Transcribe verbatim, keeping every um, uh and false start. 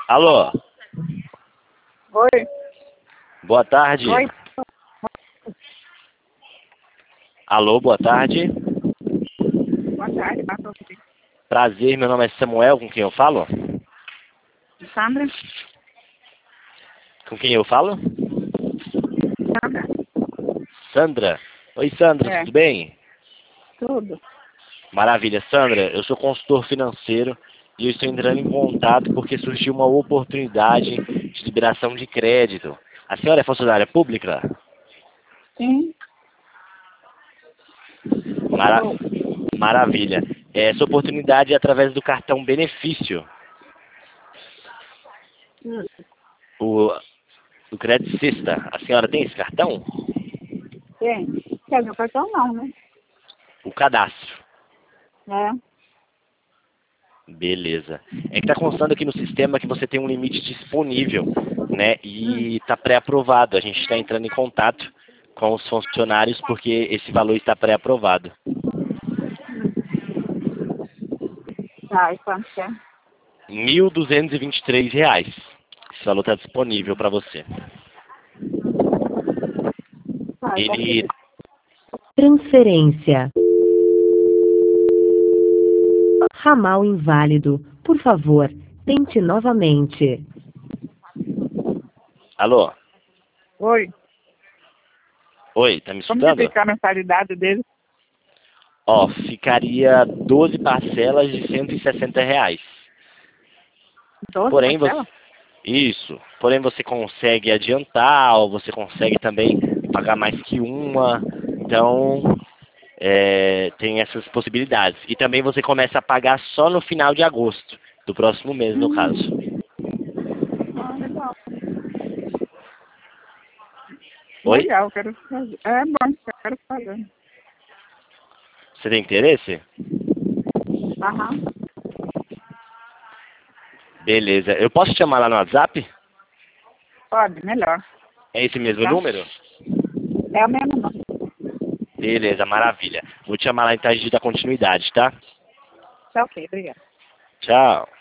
Alô, Oi. boa tarde. Oi. Alô, boa tarde. Boa tarde, passou aqui. Prazer, meu nome é Samuel, com quem eu falo? Sandra? Com quem eu falo? Sandra? Sandra. Oi, Sandra, É, tudo bem? tudo. Maravilha, Sandra, eu sou consultor financeiro e eu estou entrando em contato porque surgiu uma oportunidade de liberação de crédito. A senhora é funcionária pública? Sim, Mara... sou. Maravilha. Essa oportunidade é através do cartão benefício, Hum, o, o Crédito Sista. A senhora tem esse cartão? Tem. Quer meu cartão não, né? O cadastro. É. Beleza. É que tá constando aqui no sistema que você tem um limite disponível, né? Hum, E tá pré-aprovado. A gente está entrando em contato com os funcionários porque esse valor está pré-aprovado. tá, e quanto que é? mil duzentos e vinte e três reais. Esse valor está disponível para você. Tá, e quanto que Ele... é? Transferência. Ramal inválido. Por favor, tente novamente. Alô? Oi. Oi, tá me Como que escutando? fica a mensalidade dele? Ó, ficaria doze parcelas de cento e sessenta reais. Doze Porém, você... parcelas? Isso. Porém, você consegue adiantar, ou você consegue também pagar mais que uma. Então, é, tem essas possibilidades. E também você começa a pagar só no final de agosto, do próximo mês, no caso. Hum, ah, legal. Oi? Legal, quero fazer. É bom, quero fazer. Você tem interesse? Aham. Beleza. Eu posso te chamar lá no WhatsApp? Pode, melhor. É esse mesmo Tá? número? É o mesmo não. Beleza, maravilha. Vou te chamar lá então a gente dá continuidade, tá? Tá ok, obrigada. Tchau.